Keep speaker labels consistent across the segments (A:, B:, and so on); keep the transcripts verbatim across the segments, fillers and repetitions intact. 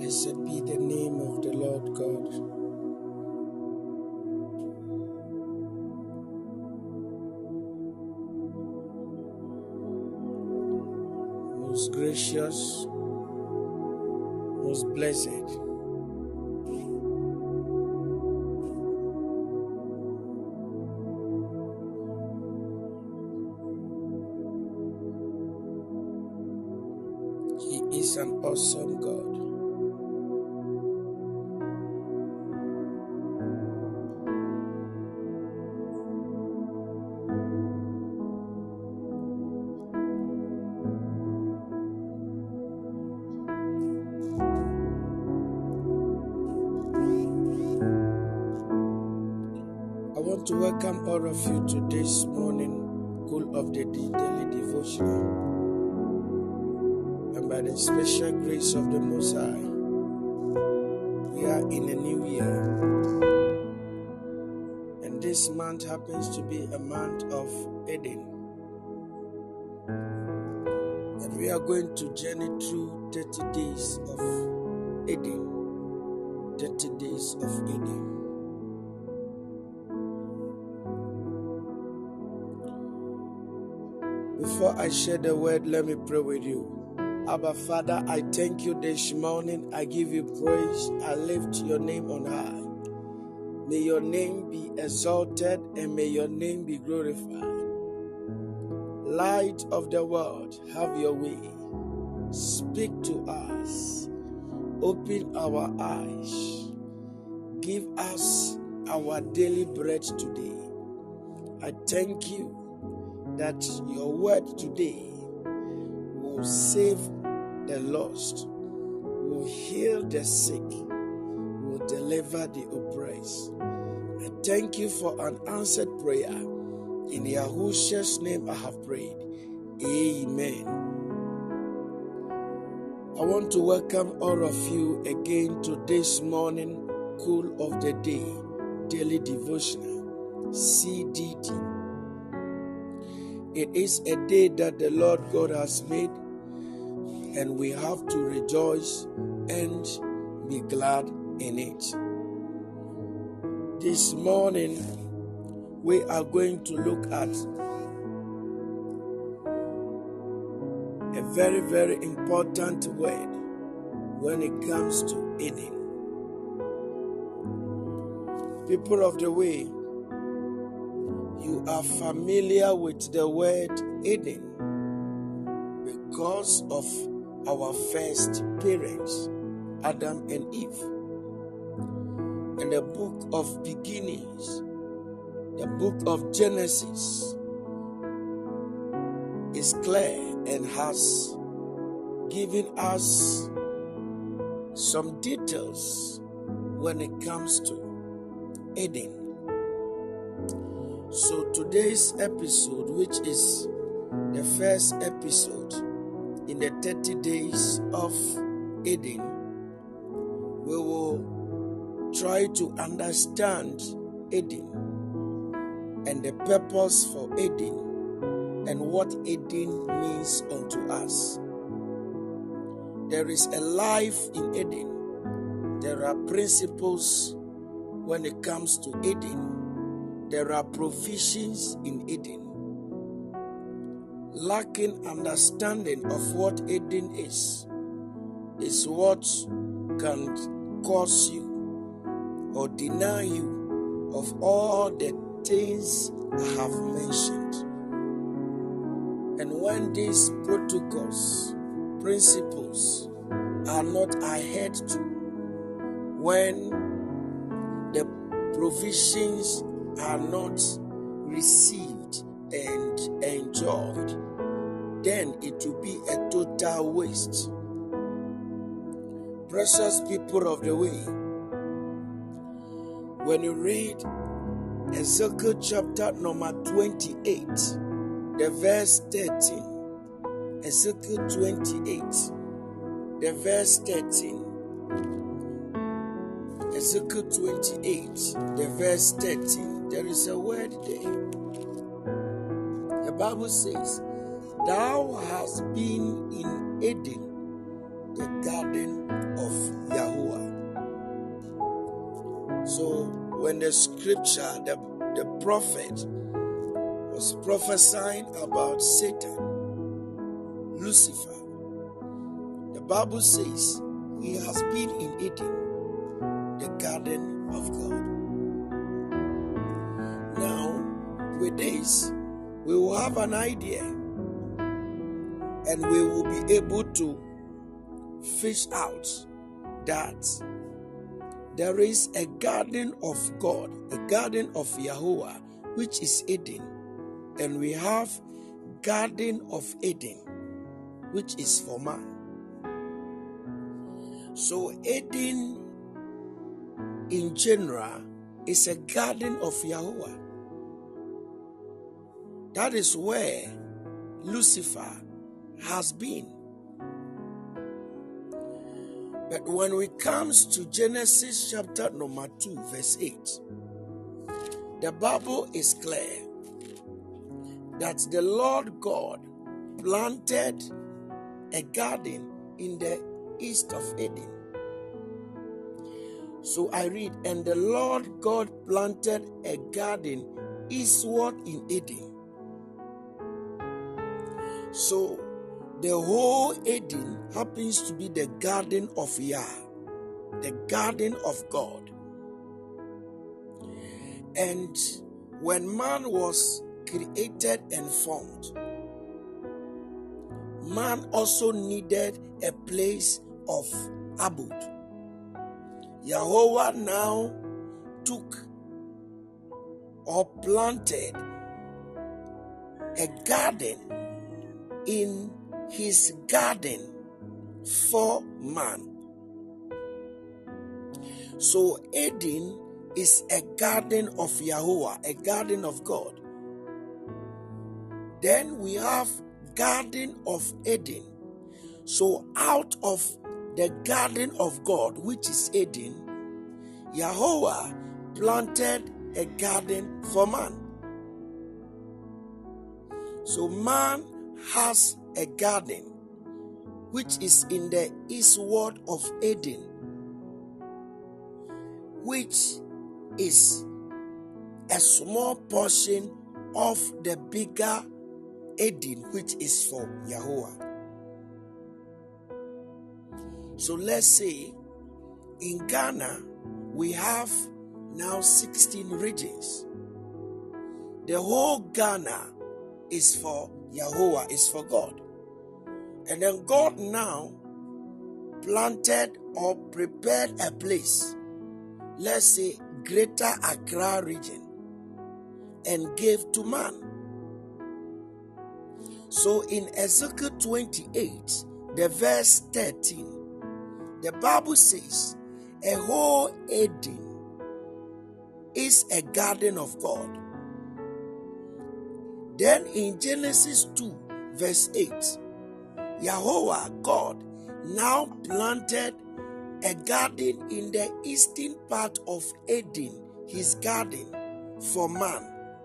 A: Blessed be the name of the Lord God. Most gracious, most blessed. He is an awesome God. I want to welcome all of you to this morning Cool of the Day Daily Devotional. And by the special grace of the Most High, we are in a new year. And this month happens to be a month of Eden. And we are going to journey through thirty days of Eden. thirty days of Eden. Before I share the word, let me pray with you. Abba Father, I thank you this morning. I give you praise. I lift your name on high. May your name be exalted and may your name be glorified. Light of the world, have your way. Speak to us. Open our eyes. Give us our daily bread today. I thank you that your word today will save the lost, will heal the sick, will deliver the oppressed. I thank you for an answered prayer. In Yahushua's name I have prayed. Amen. I want to welcome all of you again to this morning Cool of the Day Daily Devotional, C D D. It is a day that the Lord God has made, and we have to rejoice and be glad in it. This morning, we are going to look at a very, very important word when it comes to Eden. People of the way, you are familiar with the word Eden because of our first parents, Adam and Eve. In the book of beginnings, the book of Genesis is clear and has given us some details when it comes to Eden. So today's episode, which is the first episode in the thirty days of Eden, we will try to understand Eden and the purpose for Eden and what Eden means unto us. There is a life in Eden. There are principles when it comes to Eden. There are provisions in Eden. Lacking understanding of what Eden is, is what can cause you or deny you of all the things I have mentioned. And when these protocols, principles are not adhered to, when the provisions are not received and enjoyed, then it will be a total waste. Precious people of the way, when you read Ezekiel chapter number twenty-eight, the verse thirteen, Ezekiel twenty-eight, the verse thirteen, Ezekiel twenty-eight, the verse thirteen, there is a word there. The Bible says, "Thou hast been in Eden, the garden of Yahuwah. So when the scripture, the, the prophet was prophesying about Satan, Lucifer, the Bible says he has been in Eden, the garden of God. Now, with this, we will have an idea and we will be able to fish out that there is a garden of God, a garden of Yahuwah, which is Eden, and we have garden of Eden, which is for man. So Eden in general is a garden of Yahuwah. That is where Lucifer has been. But when it comes to Genesis chapter number two, verse eight, the Bible is clear that the Lord God planted a garden in the east of Eden. So I read, and the Lord God planted a garden eastward in Eden. So the whole Eden happens to be the garden of Yah, the garden of God. And when man was created and formed, man also needed a place of abode. Yahuwah now took or planted a garden in his garden for man. So Eden is a garden of Yahuwah, a garden of God. Then we have garden of Eden. So out of the garden of God, which is Eden, Yahuwah planted a garden for man. So man has a garden which is in the eastward of Eden, which is a small portion of the bigger Eden, which is for Yahuwah. So let's say in Ghana we have now sixteen regions. The whole Ghana is for Yahuwah, is for God. And then God now planted or prepared a place, let's say Greater Accra region, and gave to man. So in Ezekiel twenty-eight, the verse thirteen, the Bible says a whole Eden is a garden of God. Then in Genesis two, verse eight, Yahuwah, God, now planted a garden in the eastern part of Eden, his garden, for man.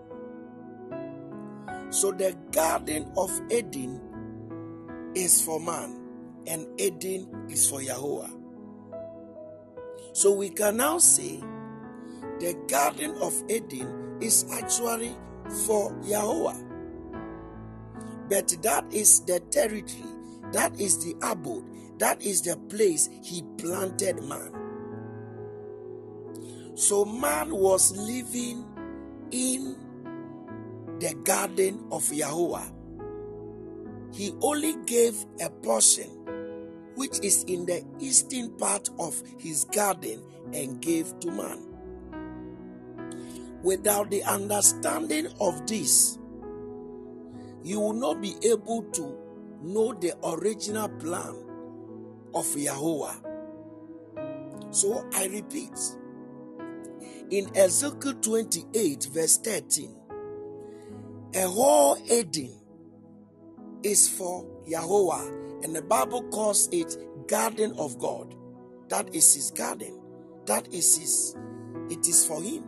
A: So the garden of Eden is for man, and Eden is for Yahuwah. So we can now say the garden of Eden is actually for Yahuwah. But that is the territory, that is the abode, that is the place he planted man. So man was living in the garden of Yahuwah. He only gave a portion which is in the eastern part of his garden and gave to man. Without the understanding of this, you will not be able to know the original plan of Yahuwah. So I repeat, in Ezekiel twenty-eight, verse thirteen, a whole Eden is for Yahuwah, and the Bible calls it garden of God. That is his garden. That is his, it is for him.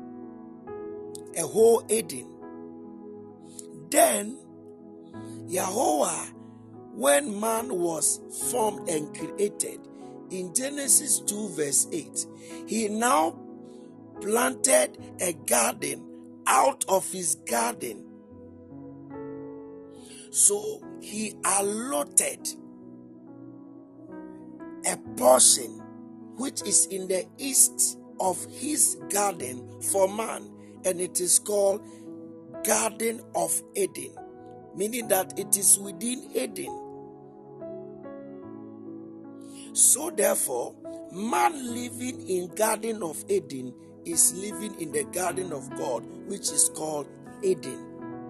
A: A whole Eden. Then Yahuwah when man was formed and created, in Genesis two verse eight, he now planted a garden out of his garden. So he allotted a portion which is in the east of his garden for man, and it is called Garden of Eden, meaning that it is within Eden. So therefore, man living in Garden of Eden is living in the Garden of God, which is called Eden.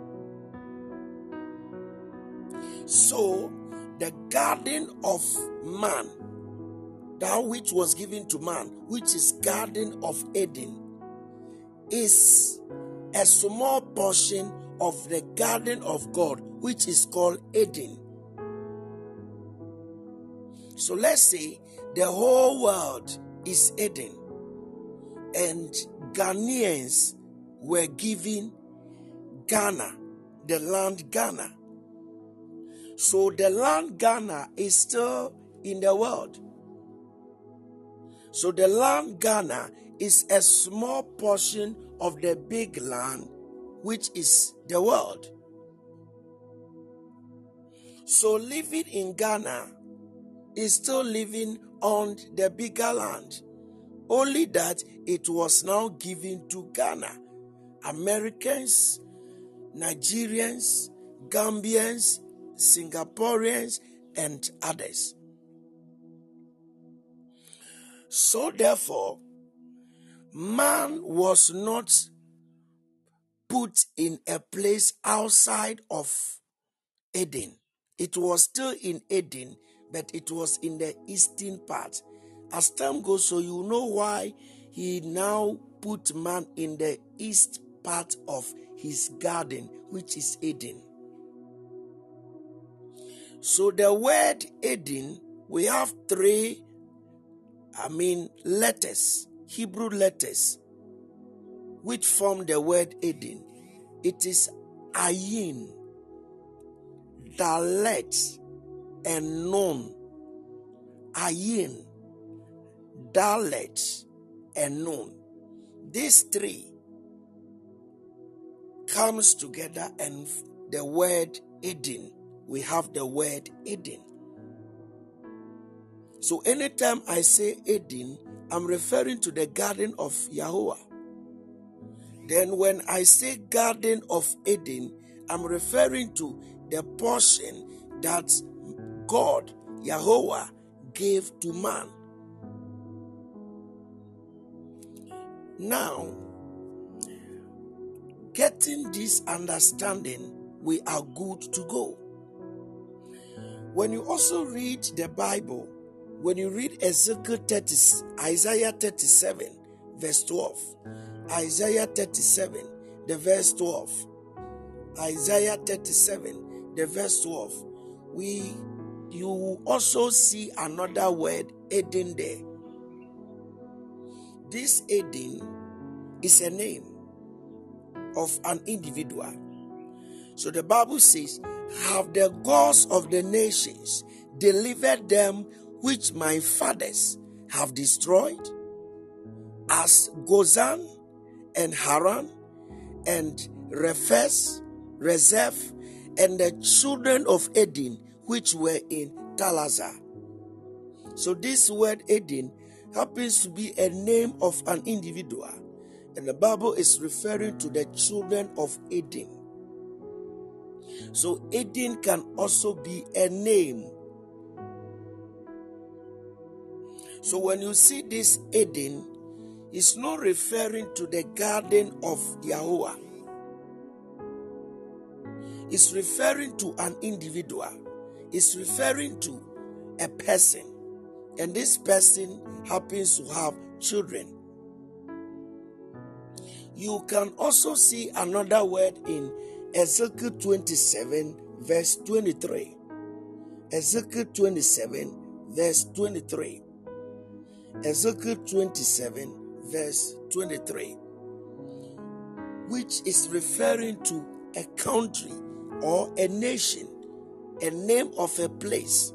A: So the Garden of Man, that which was given to man, which is Garden of Eden, is a small portion of the Garden of God, which is called Eden. So let's say the whole world is Eden, and Ghanaians were given Ghana, the land Ghana. So the land Ghana is still in the world. So the land Ghana is a small portion of the big land, which is the world. So living in Ghana is still living on the bigger land, only that it was now given to Ghana. Americans, Nigerians, Gambians, Singaporeans, and others. So therefore, man was not put in a place outside of Eden. It was still in Eden, but it was in the eastern part. As time goes, so you know why he now put man in the east part of his garden, which is Eden. So the word Eden, we have three, I mean, letters, Hebrew letters, which form the word Eden. It is Ayin, Dalet, and Nun. Ayin, Dalet, and Nun. These three comes together, and the word Eden, we have the word Eden. So anytime I say Eden, I'm referring to the Garden of Yahweh. Then when I say Garden of Eden, I'm referring to the portion that God, Yahweh, gave to man. Now, getting this understanding, we are good to go. When you also read the Bible, when you read Ezekiel thirty, Isaiah thirty-seven, verse twelve, Isaiah thirty-seven, the verse twelve, Isaiah thirty-seven, the verse twelve, we you also see another word, Eden, there. This Eden is a name of an individual. So the Bible says, have the gods of the nations delivered them which my fathers have destroyed, as Gozan and Haran and Rephes, Rezeph, and the children of Eden which were in Talazar. So this word Eden happens to be a name of an individual, and the Bible is referring to the children of Eden. So Eden can also be a name. So when you see this Eden, it's not referring to the garden of Yahweh. It's referring to an individual. It's referring to a person. And this person happens to have children. You can also see another word in Ezekiel twenty-seven, verse twenty-three. Ezekiel twenty-seven, verse twenty-three. Ezekiel twenty-seven, verse twenty-three, which is referring to a country or a nation. a name of a place.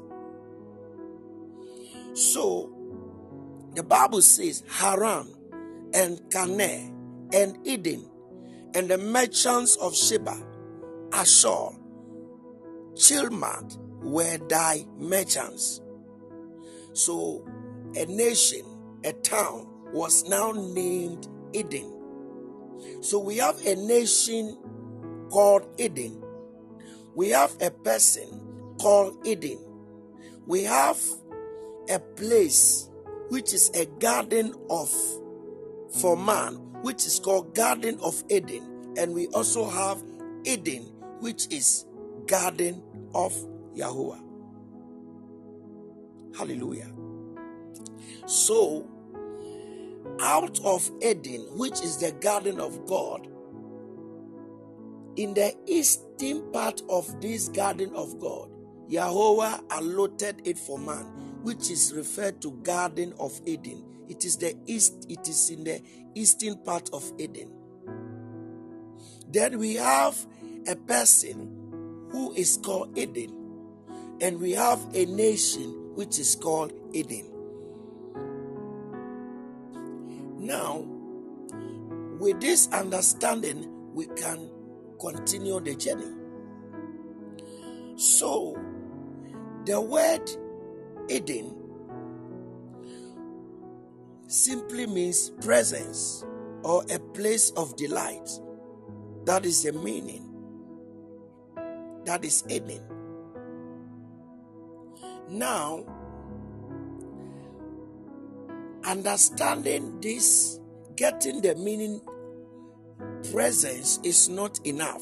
A: So the Bible says Haran and Canaan and Eden and the merchants of Sheba, Ashur, Chilmad were thy merchants. So a nation, a town was now named Eden. So we have a nation called Eden. We have a person called Eden. We have a place which is a garden of for man, which is called Garden of Eden. And we also have Eden, which is Garden of Yahuwah. Hallelujah. So, out of Eden, which is the garden of God, in the eastern part of this garden of God, Yahuwah allotted it for man, which is referred to Garden of Eden. It is the east, it is in the eastern part of Eden. Then we have a person who is called Eden, and we have a nation which is called Eden. Now, with this understanding, we can continue the journey. So, the word Eden simply means presence or a place of delight. That is the meaning. That is Eden. Now, understanding this, getting the meaning presence is not enough.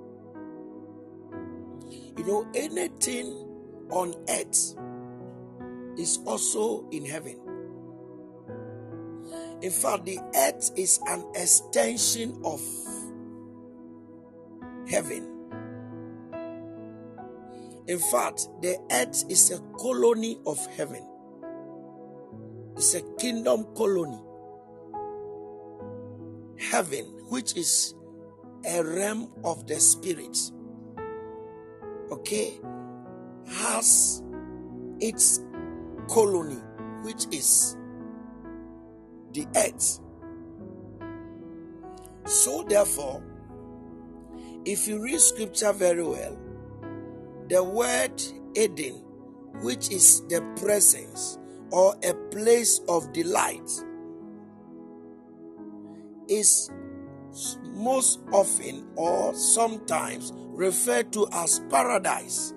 A: You know, anything on earth is also in heaven. In fact, the earth is an extension of heaven. In fact, the earth is a colony of heaven. It's a kingdom colony. Heaven, which is a realm of the spirit, okay, has its colony, which is the earth. So therefore, if you read scripture very well, the word Eden, which is the presence or a place of delight, is most often or sometimes referred to as paradise.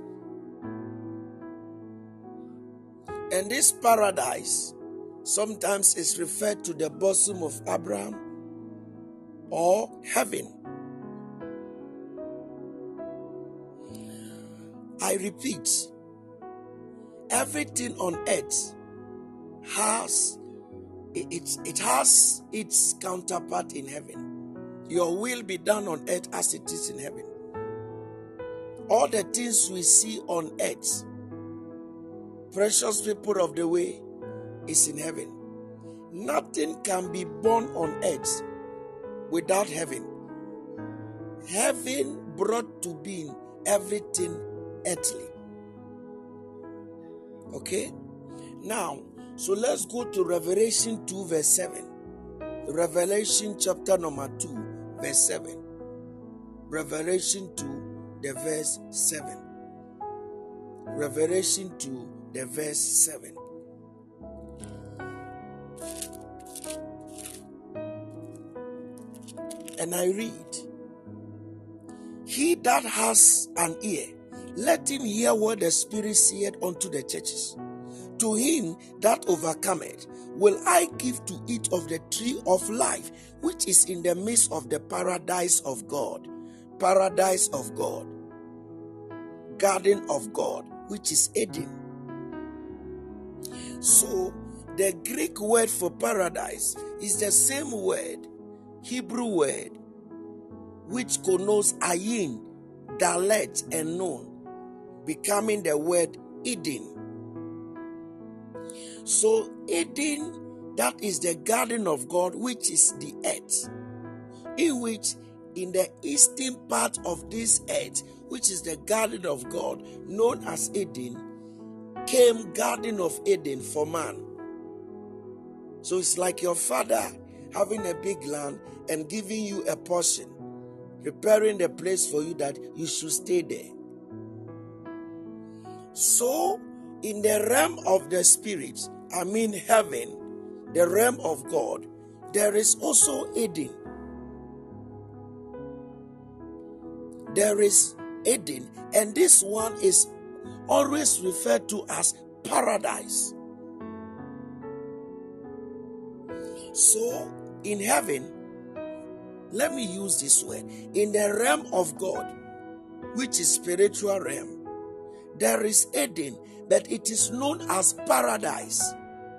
A: And this paradise sometimes is referred to the bosom of Abraham or heaven. I repeat, everything on earth has it, it has its counterpart in heaven. Your will be done on earth as it is in heaven. All the things we see on earth, precious people of the way, is in heaven. Nothing can be born on earth without heaven. Heaven brought to being everything earthly. Okay? Now, so let's go to Revelation two verse seven. Revelation chapter number two verse seven. Revelation two the verse seven. Revelation two the verse seven. And I read, he that has an ear, let him hear what the Spirit saith unto the churches. To him that overcometh will I give to eat of the tree of life, which is in the midst of the paradise of God. Paradise of God. Garden of God, which is Eden. So, the Greek word for paradise is the same word, Hebrew word, which connotes ayin, dalet, and nun, becoming the word Eden. So Eden, that is the garden of God, which is the earth, in which in the eastern part of this earth which is the garden of God, known as Eden, came Garden of Eden for man. So it's like your father having a big land and giving you a portion, preparing the place for you that you should stay there. So in the realm of the spirit, I mean heaven, the realm of God, there is also Eden. There is Eden, and this one is always referred to as paradise. So in heaven, let me use this word, in the realm of God, which is spiritual realm, there is Eden, but it is known as paradise.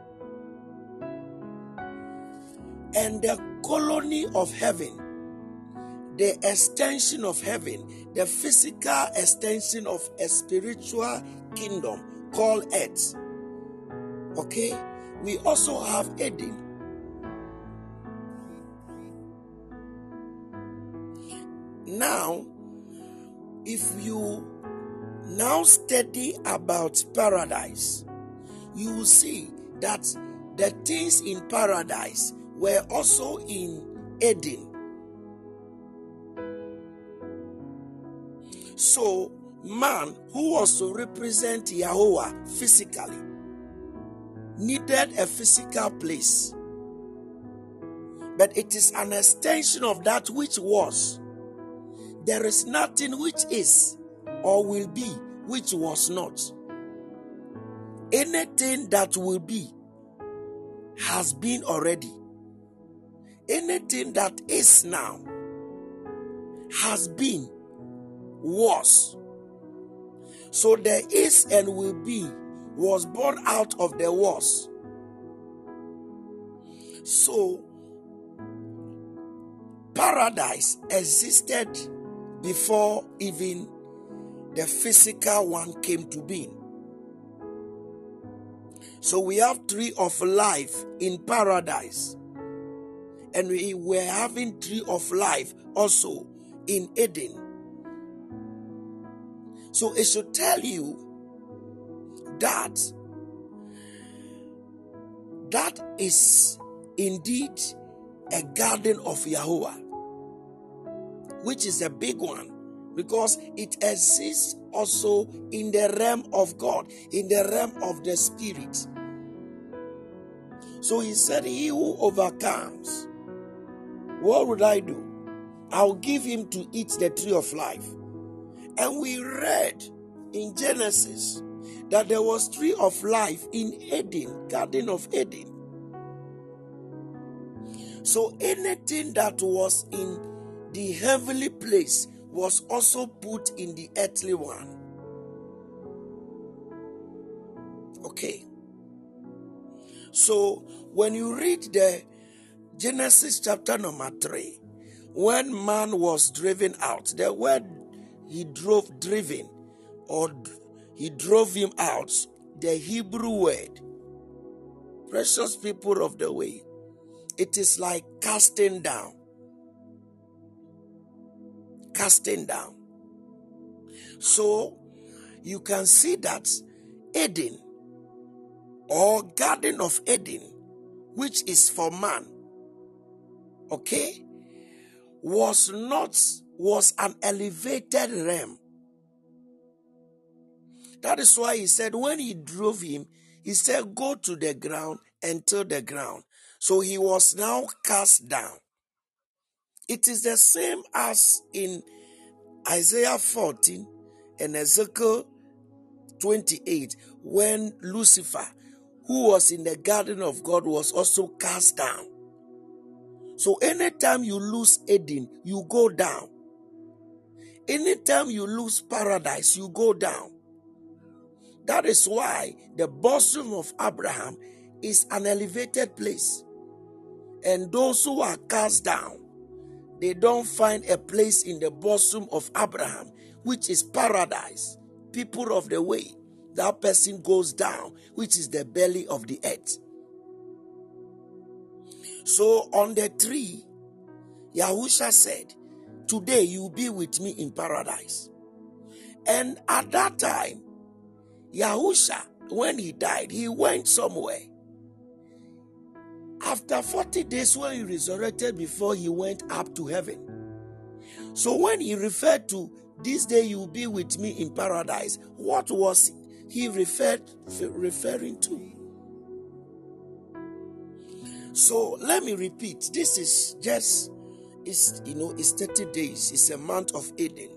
A: And the colony of heaven, the extension of heaven, the physical extension of a spiritual kingdom called earth. Okay? We also have Eden. Now, if you now study about paradise, you will see that the things in paradise were also in Eden. So, man who was to represent Yahweh physically needed a physical place. But it is an extension of that which was. There is nothing which is or will be which was not. Anything that will be has been already. Anything that is now has been, was. So there is and will be was born out of the was. So paradise existed before even the physical one came to being. So we have tree of life in paradise. And we were having tree of life also in Eden. So it should tell you that that is indeed a garden of Yahweh, which is a big one, because it exists also in the realm of God, in the realm of the spirit. So he said, he who overcomes, what would I do? I'll give him to eat the tree of life. And we read in Genesis that there was tree of life in Eden, Garden of Eden. So anything that was in the heavenly place was also put in the earthly one. Okay. So when you read the Genesis chapter number three, when man was driven out, the word he drove, driven, or he drove him out, the Hebrew word, precious people of the way, it is like casting down. Casting down. So you can see that Eden, or Garden of Eden, which is for man, okay, was not, was an elevated realm. That is why he said when he drove him, he said, go to the ground and till the ground. So he was now cast down. It is the same as in Isaiah fourteen and Ezekiel twenty-eight, when Lucifer, who was in the garden of God, was also cast down. So anytime you lose Eden, you go down. Anytime you lose paradise, you go down. That is why the bosom of Abraham is an elevated place. And those who are cast down, they don't find a place in the bosom of Abraham, which is paradise. People of the way, that person goes down, which is the belly of the earth. So on the tree, Yahusha said, today you will be with me in paradise. And at that time, Yahusha, when he died, he went somewhere. After forty days, when he resurrected before he went up to heaven. So when he referred to this day you will be with me in paradise, what was he referred referring to? So let me repeat. This is just, it's, you know, it's thirty days. It's a month of Eden.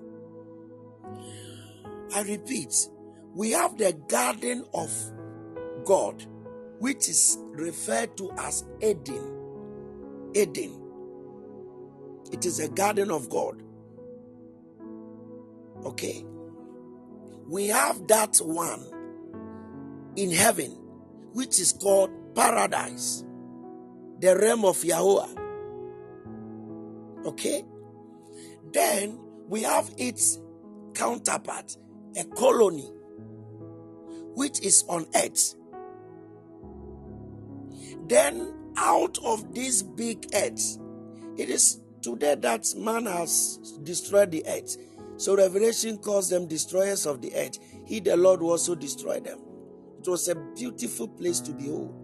A: I repeat, we have the garden of God, which is referred to as Eden. Eden. It is a garden of God. Okay. We have that one in heaven, which is called paradise, the realm of Yahweh. Okay. Then we have its counterpart, a colony, which is on earth. Then out of this big earth, it is today that man has destroyed the earth. So Revelation calls them destroyers of the earth. He, the Lord, will also destroy them. It was a beautiful place to behold.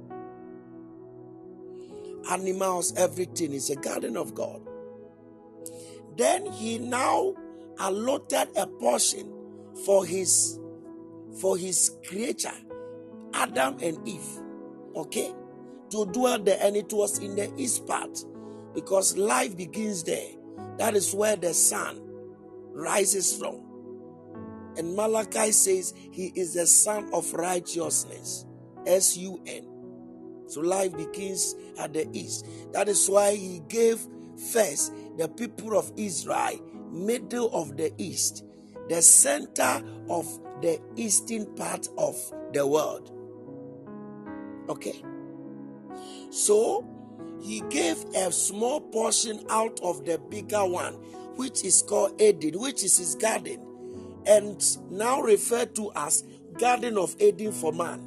A: Animals, everything is a garden of God. Then he now allotted a portion for his for his creature, Adam and Eve. Okay? To dwell there, and it was in the east part, because life begins there. That is where the sun rises from. And Malachi says he is the son of righteousness, S U N. So life begins at the east. That is why he gave first the people of Israel, middle of the east, the center of the eastern part of the world. Okay. So he gave a small portion out of the bigger one, which is called Eden, which is his garden, and now referred to as Garden of Eden for man.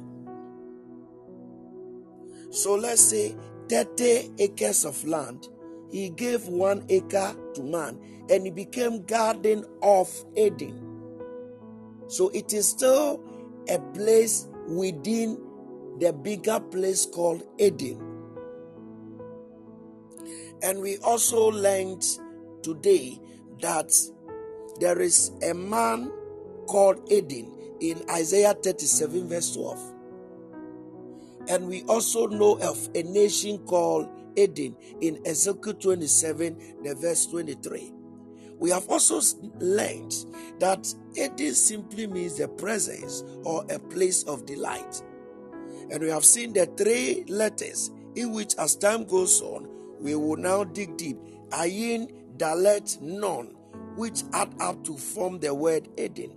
A: So let's say thirty acres of land, he gave one acre to man, and it became Garden of Eden. So it is still a place within the bigger place called Eden. And we also learned today that there is a man called Eden in Isaiah thirty-seven verse twelve. And we also know of a nation called Eden in Ezekiel twenty-seven, the verse twenty-three. We have also learned that Eden simply means the presence or a place of delight. And we have seen the three letters in which, as time goes on, we will now dig deep. Ayin, Dalet, Nun, which add up to form the word Eden.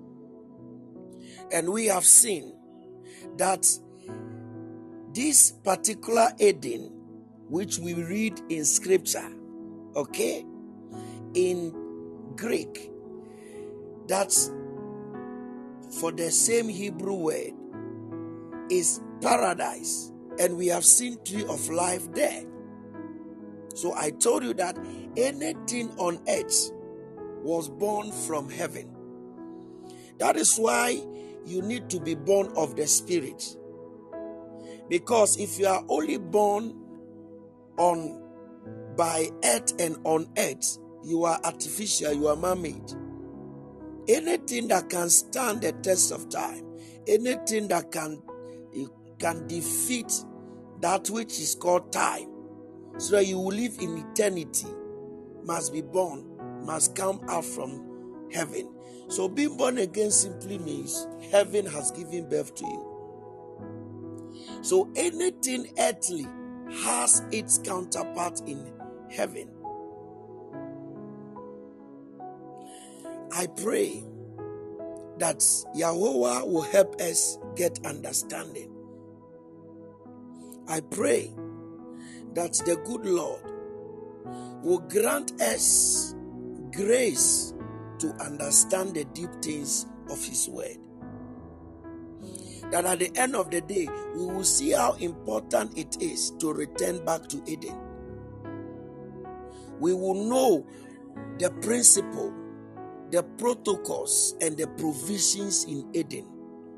A: And we have seen that this particular Eden, which we read in scripture, okay, in Greek, that's for the same Hebrew word, is paradise. And we have seen tree of life there. So I told you that anything on earth was born from heaven. That is why you need to be born of the Spirit. Because if you are only born on by earth and on earth, you are artificial, you are man-made. Anything that can stand the test of time, anything that can, can defeat that which is called time, so that you will live in eternity, must be born, must come out from heaven. So being born again simply means heaven has given birth to you. So anything earthly has its counterpart in heaven. I pray that Yahweh will help us get understanding. I pray that the good Lord will grant us grace to understand the deep things of His word. That at the end of the day, we will see how important it is to return back to Eden. We will know the principle the protocols and the provisions in Eden.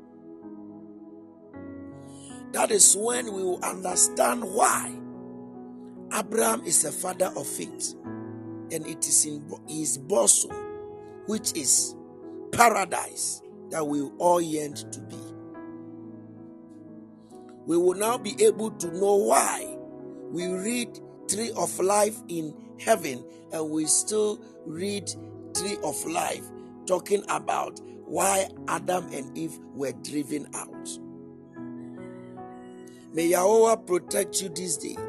A: That is when we will understand why Abraham is a father of faith, and it is in his bosom, which is paradise, that we all yearn to be. We will now be able to know why we read Tree of Life in heaven and we still read Tree of Life talking about why Adam and Eve were driven out. May Yahweh protect you this day.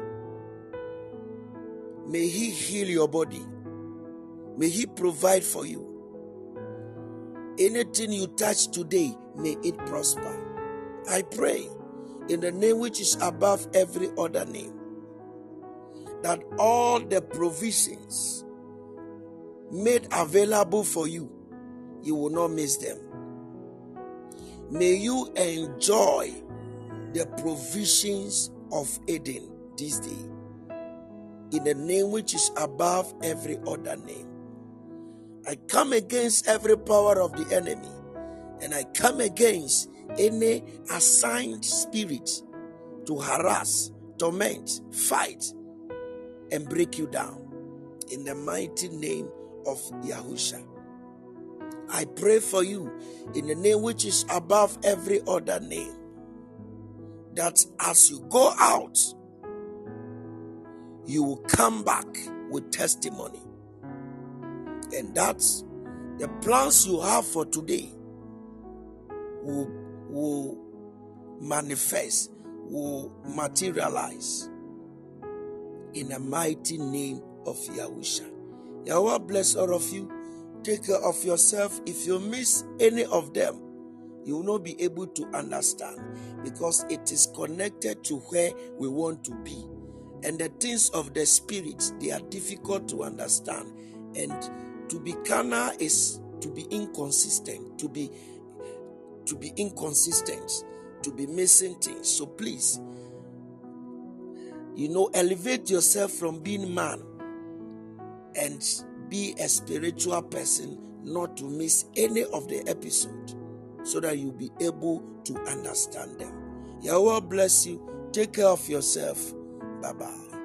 A: May He heal your body. May He provide for you. Anything you touch today, may it prosper. I pray in the name which is above every other name, that all the provisions made available for you, you will not miss them. May you enjoy the provisions of Eden this day, in the name which is above every other name. I come against every power of the enemy, and I come against any assigned spirit to harass, torment, fight, and break you down. In the mighty name of Yahusha, I pray for you in the name which is above every other name, that as you go out, you will come back with testimony. And that's the plans you have for today will, will manifest, will materialize in the mighty name of Yahusha. Yahweh bless all of you. Take care of yourself. If you miss any of them, you will not be able to understand, because it is connected to where we want to be. And the things of the spirit, they are difficult to understand. And to be carnal is to be inconsistent, to be to be inconsistent, to be missing things. So please, you know, elevate yourself from being man and be a spiritual person, not to miss any of the episode, so that you'll be able to understand them. Yahweh bless you. Take care of yourself. Bye-bye.